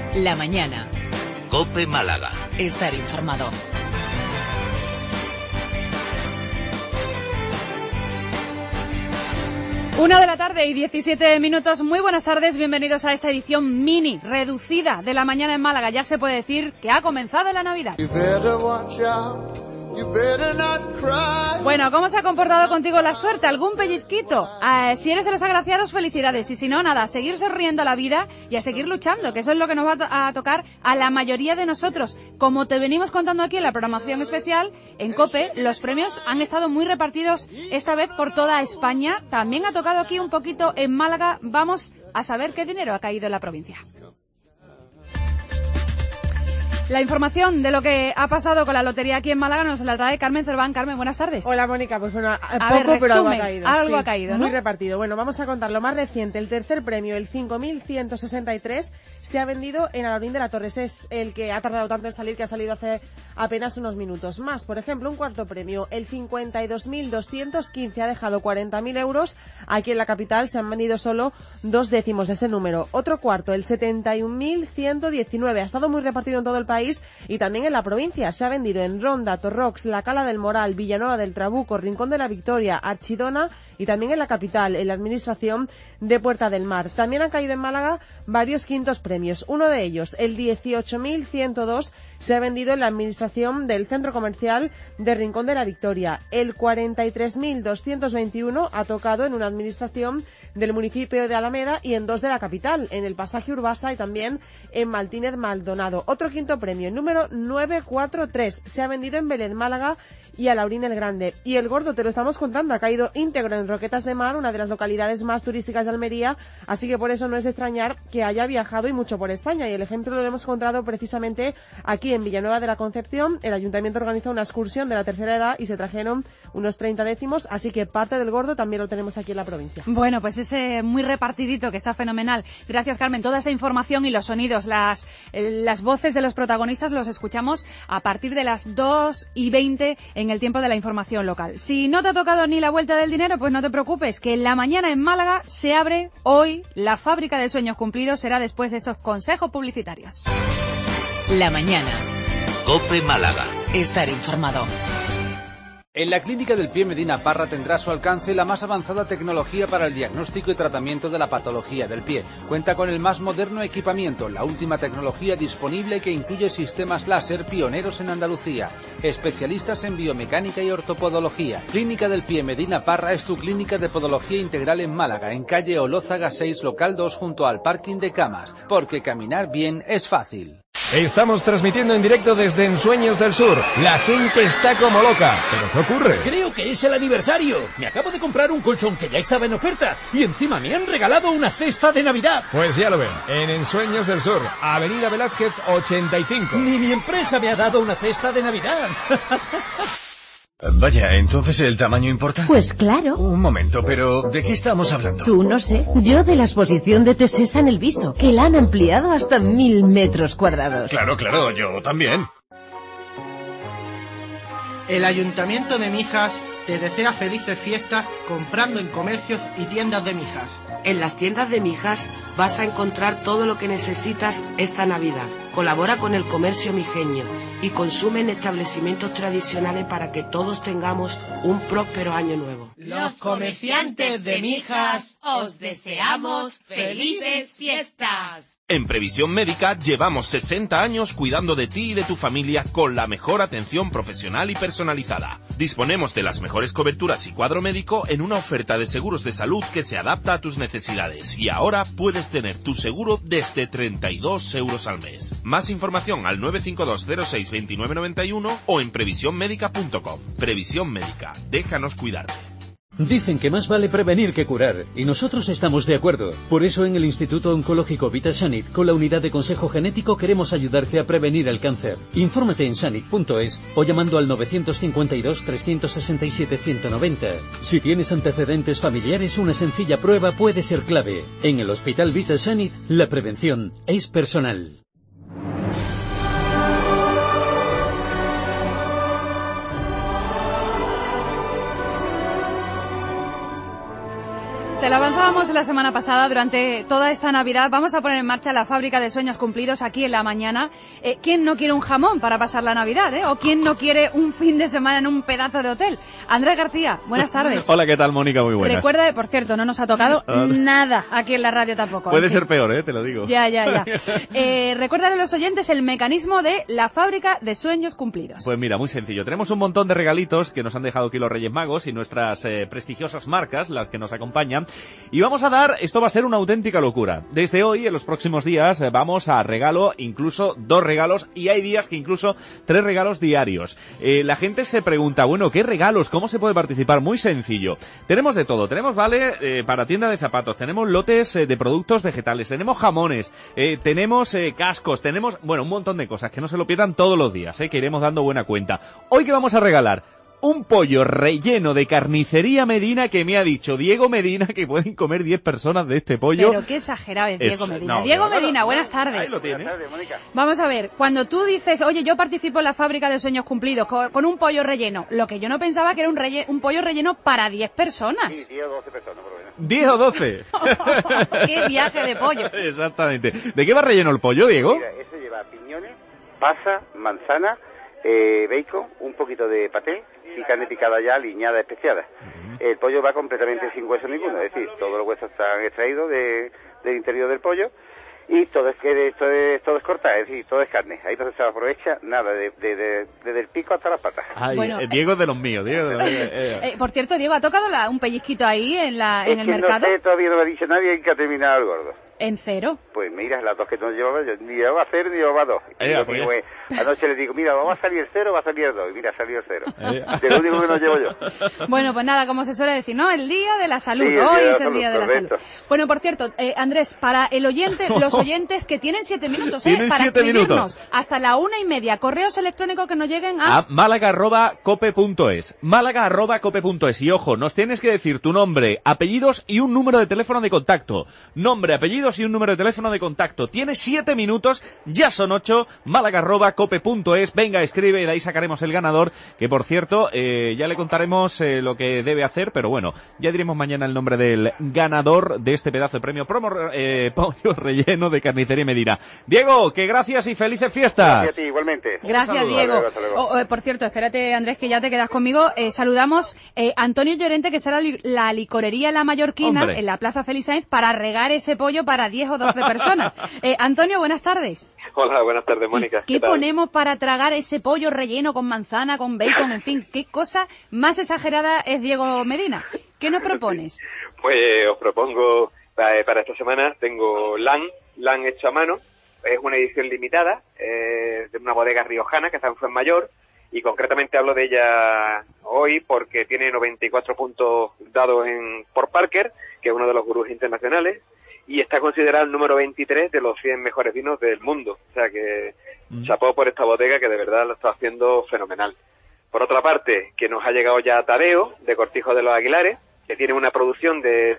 La mañana. COPE Málaga. Estar informado. 1:17 p.m. Muy buenas tardes, bienvenidos a esta edición mini, reducida de La Mañana en Málaga. Ya se puede decir que ha comenzado la Navidad. Bueno, ¿cómo se ha comportado contigo la suerte? ¿Algún pellizquito? Si eres de los agraciados, felicidades. Y si no, nada, a seguir sonriendo a la vida y a seguir luchando, que eso es lo que nos va a tocar a la mayoría de nosotros. Como te venimos contando aquí en la programación especial, en COPE, los premios han estado muy repartidos esta vez por toda España. También ha tocado aquí un poquito en Málaga. Vamos a saber qué dinero ha caído en la provincia. La información de lo que ha pasado con la lotería aquí en Málaga nos la trae Carmen Cerván. Carmen, buenas tardes. Hola, Mónica. Pues bueno, pero algo ha caído. Algo ha caído, ¿no? Muy repartido. Bueno, vamos a contar lo más reciente. El tercer premio, el 5.163, se ha vendido en Alaurín de la Torres. Es el que ha tardado tanto en salir, que ha salido hace apenas unos minutos. Más, por ejemplo, un cuarto premio, el 52.215, ha dejado 40.000 euros. Aquí en la capital se han vendido solo 2 décimos de ese número. Otro cuarto, el 71.119, ha estado muy repartido en todo el país y también en la provincia. Se ha vendido en Ronda, Torrox, La Cala del Moral, Villanueva del Trabuco, Rincón de la Victoria, Archidona y también en la capital, en la administración de Puerta del Mar. También han caído en Málaga varios quintos premios. Uno de ellos, el 18.102, se ha vendido en la administración del Centro Comercial de Rincón de la Victoria. El 43.221 ha tocado en una administración del municipio de Alameda y en 2 de la capital, en el Pasaje Urbasa y también en Martínez Maldonado. Otro quinto premio, el número 943, se ha vendido en Belén, Málaga y Alaurín el Grande. Y el gordo, te lo estamos contando, ha caído íntegro en Roquetas de Mar, una de las localidades más turísticas de Almería, así que por eso no es de extrañar que haya viajado y mucho por España. Y el ejemplo lo hemos encontrado precisamente aquí en Villanueva de la Concepción. El ayuntamiento organizó una excursión de la tercera edad y se trajeron unos 30 décimos, así que parte del gordo también lo tenemos aquí en la provincia. Bueno, pues ese muy repartidito que está fenomenal. Gracias, Carmen. Toda esa información y los sonidos, las voces de los protagonistas los escuchamos a partir de las 2:20 en el tiempo de la información local. Si no te ha tocado ni la vuelta del dinero, pues no te preocupes, que en La Mañana en Málaga se abre hoy la fábrica de sueños cumplidos. Será después de estos consejos publicitarios. La mañana. COPE Málaga. Estar informado. En la Clínica del Pie Medina Parra tendrá a su alcance la más avanzada tecnología para el diagnóstico y tratamiento de la patología del pie. Cuenta con el más moderno equipamiento, la última tecnología disponible que incluye sistemas láser pioneros en Andalucía. Especialistas en biomecánica y ortopodología. Clínica del Pie Medina Parra es tu clínica de podología integral en Málaga, en calle Olózaga 6, local 2, junto al parking de camas. Porque caminar bien es fácil. Estamos transmitiendo en directo desde Ensueños del Sur. La gente está como loca. ¿Pero qué ocurre? Creo que es el aniversario. Me acabo de comprar un colchón que ya estaba en oferta y encima me han regalado una cesta de Navidad. Pues ya lo ven, en Ensueños del Sur, Avenida Velázquez 85. Ni mi empresa me ha dado una cesta de Navidad. Vaya, ¿entonces el tamaño importa? Pues claro. Un momento, pero ¿de qué estamos hablando? Tú no sé. Yo de la exposición de Tesesa en el Viso, que la han ampliado hasta 1000 metros cuadrados. Claro, yo también. El Ayuntamiento de Mijas te desea felices fiestas comprando en comercios y tiendas de Mijas. En las tiendas de Mijas vas a encontrar todo lo que necesitas esta Navidad. Colabora con el comercio mijeño y consume en establecimientos tradicionales para que todos tengamos un próspero año nuevo. Los comerciantes de Mijas os deseamos felices fiestas. En Previsión Médica llevamos 60 años cuidando de ti y de tu familia con la mejor atención profesional y personalizada. Disponemos de las mejores coberturas y cuadro médico en una oferta de seguros de salud que se adapta a tus necesidades. Y ahora puedes tener tu seguro desde 32 euros al mes. Más información al 952062991 o en previsionmedica.com. Previsión Médica, déjanos cuidarte. Dicen que más vale prevenir que curar, y nosotros estamos de acuerdo. Por eso en el Instituto Oncológico VitaSanit, con la unidad de consejo genético, queremos ayudarte a prevenir el cáncer. Infórmate en sanit.es o llamando al 952-367-190. Si tienes antecedentes familiares, una sencilla prueba puede ser clave. En el Hospital VitaSanit, la prevención es personal. Te lo avanzábamos la semana pasada, durante toda esta Navidad vamos a poner en marcha la fábrica de sueños cumplidos aquí en La Mañana. ¿Quién no quiere un jamón para pasar la Navidad? ¿O quién no quiere un fin de semana en un pedazo de hotel? Andrés García, buenas tardes. Hola, ¿qué tal, Mónica? Muy buenas. Recuerda, por cierto, no nos ha tocado nada aquí en la radio tampoco. Puede ser peor, te lo digo. Ya. Recuérdale a los oyentes el mecanismo de la fábrica de sueños cumplidos. Pues mira, muy sencillo. Tenemos un montón de regalitos que nos han dejado aquí los Reyes Magos y nuestras prestigiosas marcas, las que nos acompañan. Y vamos a dar, esto va a ser una auténtica locura. Desde hoy, en los próximos días, vamos a regalo, incluso 2 regalos, y hay días que incluso 3 regalos diarios. La gente se pregunta, bueno, ¿qué regalos? ¿Cómo se puede participar? Muy sencillo. Tenemos de todo. Tenemos vale para tienda de zapatos, tenemos lotes de productos vegetales, tenemos jamones, tenemos cascos, tenemos, bueno, un montón de cosas que no se lo pierdan todos los días, que iremos dando buena cuenta. Hoy que vamos a regalar un pollo relleno de Carnicería Medina, que me ha dicho Diego Medina que pueden comer 10 personas de este pollo. Pero qué exagerado es Diego Medina. Diego Medina, buenas tardes. Ahí lo tienes. Buenas tardes, Mónica. Vamos a ver, cuando tú dices, oye, yo participo en la fábrica de sueños cumplidos con un pollo relleno, lo que yo no pensaba que era un pollo relleno para 10 personas. Sí, 10 o 12 personas, por lo menos. 10 o 12. ¡Qué viaje de pollo! Exactamente. ¿De qué va relleno el pollo, Diego? Mira, eso lleva piñones, pasa, manzana, bacon, un poquito de paté y carne picada ya, aliñada, especiada. El pollo va completamente sin hueso ninguno, es decir, todos los huesos están extraídos del interior del pollo y todo es cortado, es decir, todo es carne. Ahí entonces se aprovecha nada, desde el pico hasta las patas. Ay, bueno, Diego es de los míos, por cierto, Diego, ¿ha tocado un pellizquito ahí en el mercado? No sé, todavía no me ha dicho nadie que ha terminado el gordo. ¿En cero? Pues mira, las 2 que nos llevaba yo, ni llevaba 0 ni llevaba 2. Anoche le digo, mira, ¿va a salir el 0 o va a salir el 2? Y mira, salió el 0. De lo único que nos llevo yo. Bueno, pues nada, como se suele decir, ¿no? El día de la salud. Sí, hoy es el día de la salud. Bueno, por cierto, Andrés, para el oyente, los oyentes que tienen 7 minutos, ¿Tienen para 7 escribirnos hasta la 1:30, correos electrónicos que nos lleguen a málaga@cope.es. málaga@cope.es. Y ojo, nos tienes que decir tu nombre, apellidos y un número de teléfono de contacto. Nombre, apellidos y un número de teléfono de contacto. Tienes 7 minutos, ya son 8, málaga@cope.es. Venga, escribe y de ahí sacaremos el ganador, que por cierto, ya le contaremos lo que debe hacer, pero bueno, ya diremos mañana el nombre del ganador de este pedazo de premio pollo relleno de Carnicería Medina. Diego, que gracias y felices fiestas. Gracias a ti, igualmente. Gracias, Diego. Por cierto, espérate, Andrés, que ya te quedas conmigo. Saludamos a Antonio Llorente, que está en la licorería La Mallorquina, en la Plaza Félix Sáenz, para regar ese pollo para 10 o 12 personas. Antonio, buenas tardes. Hola, buenas tardes, Mónica. ¿Qué ponemos para tragar ese pollo relleno con manzana, con bacon, en fin? ¿Qué cosa más exagerada es Diego Medina? ¿Qué nos propones? Pues os propongo, para esta semana, tengo LAN hecho a mano. Es una edición limitada, de una bodega riojana que está en Fuenmayor, y concretamente hablo de ella hoy porque tiene 94 puntos dados por Parker, que es uno de los gurús internacionales, y está considerado el número 23 de los 100 mejores vinos del mundo. O sea que chapó por esta bodega, que de verdad lo está haciendo fenomenal. Por otra parte, que nos ha llegado ya Tadeo, de Cortijo de los Aguilares, que tiene una producción de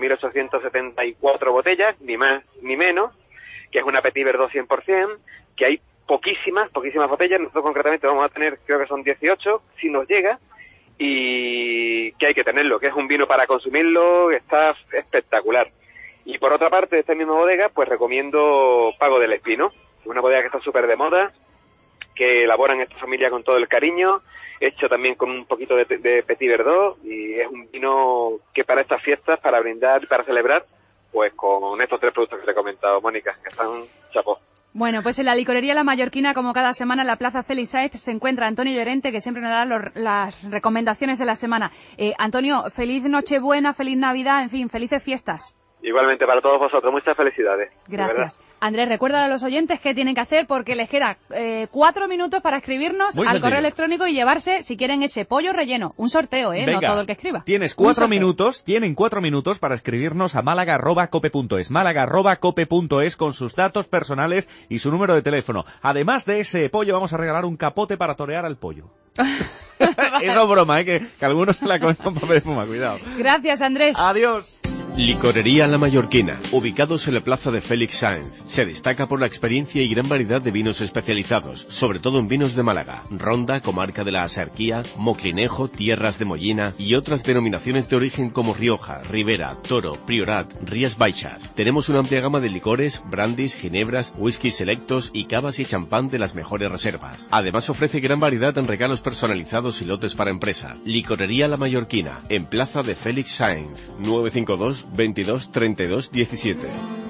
5.874 botellas, ni más ni menos, que es una Petit Verdot 100%, que hay poquísimas botellas. Nosotros concretamente vamos a tener, creo que son 18, si nos llega, y que hay que tenerlo, que es un vino para consumirlo, está espectacular. Y por otra parte, de esta misma bodega, pues recomiendo Pago del Espino, una bodega que está súper de moda, que elaboran esta familia con todo el cariño, hecho también con un poquito de Petit Verdot, y es un vino que para estas fiestas, para brindar y para celebrar, pues con estos 3 productos que te he comentado, Mónica, que están chapó. Bueno, pues en la licorería La Mallorquina, como cada semana en la Plaza Félix Sáenz, se encuentra Antonio Llorente, que siempre nos da las recomendaciones de la semana. Antonio, feliz Nochebuena, feliz Navidad, en fin, felices fiestas. Igualmente para todos vosotros, muchas felicidades. Gracias. Andrés, recuerda a los oyentes qué tienen que hacer, porque les queda 4 minutos para escribirnos al correo electrónico y llevarse, si quieren, ese pollo relleno. Un sorteo, Venga, no todo el que escriba. Tienen 4 minutos para escribirnos a málaga@cope.es, málaga@cope.es, con sus datos personales y su número de teléfono. Además de ese pollo, vamos a regalar un capote para torear al pollo. Eso es broma, que algunos se la comen con papel de espuma, cuidado. Gracias, Andrés. Adiós. Licorería La Mallorquina, ubicados en la plaza de Félix Sáenz. Se destaca por la experiencia y gran variedad de vinos especializados, sobre todo en vinos de Málaga, Ronda, comarca de la Axarquía, Moclinejo, Tierras de Mollina y otras denominaciones de origen como Rioja, Ribera, Toro, Priorat, Rías Baixas. Tenemos una amplia gama de licores, brandis, ginebras, whiskies selectos y cavas y champán de las mejores reservas. Además ofrece gran variedad en regalos personalizados y lotes para empresa. Licorería La Mallorquina, en plaza de Félix Sáenz, 952 22 32 17.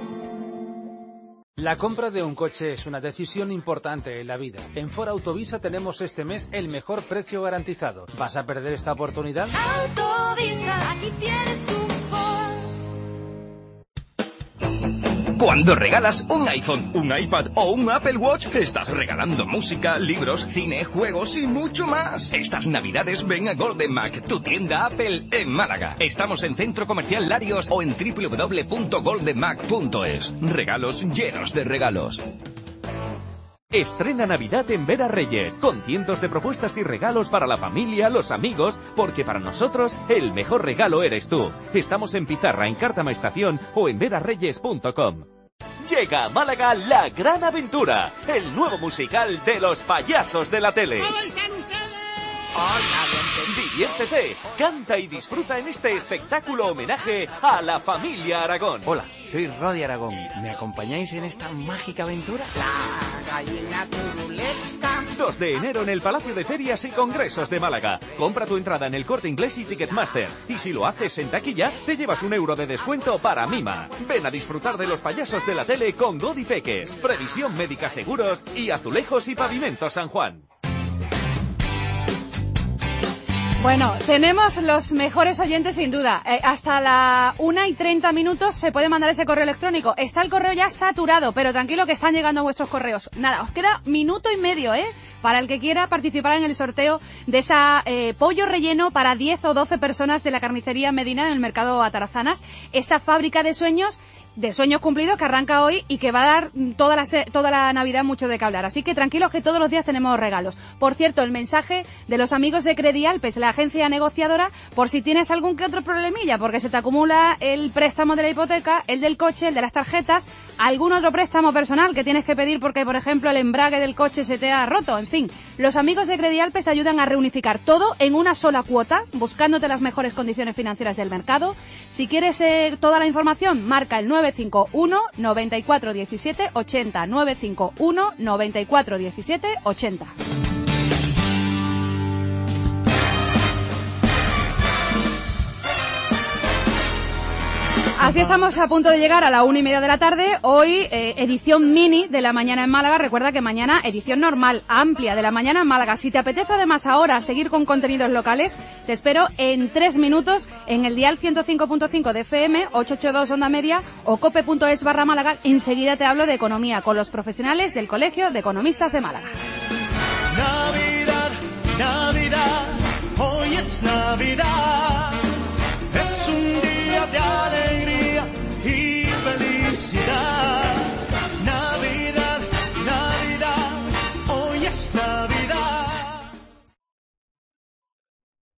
La compra de un coche es una decisión importante en la vida. En Ford Autovisa tenemos este mes el mejor precio garantizado. ¿Vas a perder esta oportunidad? Autovisa, aquí tienes tu Ford. Cuando regalas un iPhone, un iPad o un Apple Watch, estás regalando música, libros, cine, juegos y mucho más. Estas navidades ven a Golden Mac, tu tienda Apple en Málaga. Estamos en Centro Comercial Larios o en www.goldenmac.es. Regalos llenos de regalos. Estrena Navidad en Vera Reyes, con cientos de propuestas y regalos para la familia, los amigos, porque para nosotros el mejor regalo eres tú. Estamos en Pizarra, en Cártama Estación o en verarreyes.com. Llega a Málaga La Gran Aventura, el nuevo musical de los payasos de la tele. ¿Cómo están ustedes? Diviértete, canta y disfruta en este espectáculo homenaje a la familia Aragón. Hola, soy Rodi Aragón. ¿Me acompañáis en esta mágica aventura? La gallina turuleta. 2 de enero en el Palacio de Ferias y Congresos de Málaga. Compra tu entrada en El Corte Inglés y Ticketmaster. Y si lo haces en taquilla, te llevas €1 de descuento para Mima. Ven a disfrutar de los payasos de la tele con Godifeques, Previsión Médica Seguros y Azulejos y Pavimentos San Juan. Bueno, tenemos los mejores oyentes sin duda. Hasta la 1:30 se puede mandar ese correo electrónico. Está el correo ya saturado, pero tranquilo que están llegando vuestros correos. Nada, os queda 1 minuto y medio, para el que quiera participar en el sorteo de esa pollo relleno para 10 o 12 personas de la carnicería Medina en el mercado Atarazanas. Esa fábrica de sueños cumplidos que arranca hoy y que va a dar toda la Navidad mucho de qué hablar. Así que tranquilos que todos los días tenemos regalos. Por cierto, el mensaje de los amigos de Credialpes, la agencia negociadora, por si tienes algún que otro problemilla, porque se te acumula el préstamo de la hipoteca, el del coche, el de las tarjetas, algún otro préstamo personal que tienes que pedir porque, por ejemplo, el embrague del coche se te ha roto. En fin, los amigos de Credialpes ayudan a reunificar todo en una sola cuota, buscándote las mejores condiciones financieras del mercado. Si quieres toda la información, marca el 951 94 17 80, 951 94 17 80. Así estamos a punto de llegar a la 1:30 de la tarde. Hoy, edición mini de La Mañana en Málaga. Recuerda que mañana, edición normal, amplia de La Mañana en Málaga. Si te apetece además ahora seguir con contenidos locales, te espero en 3 minutos en el dial 105.5 de FM, 882 Onda Media o cope.es/Málaga. Enseguida te hablo de economía con los profesionales del Colegio de Economistas de Málaga. Navidad, Navidad, hoy es Navidad.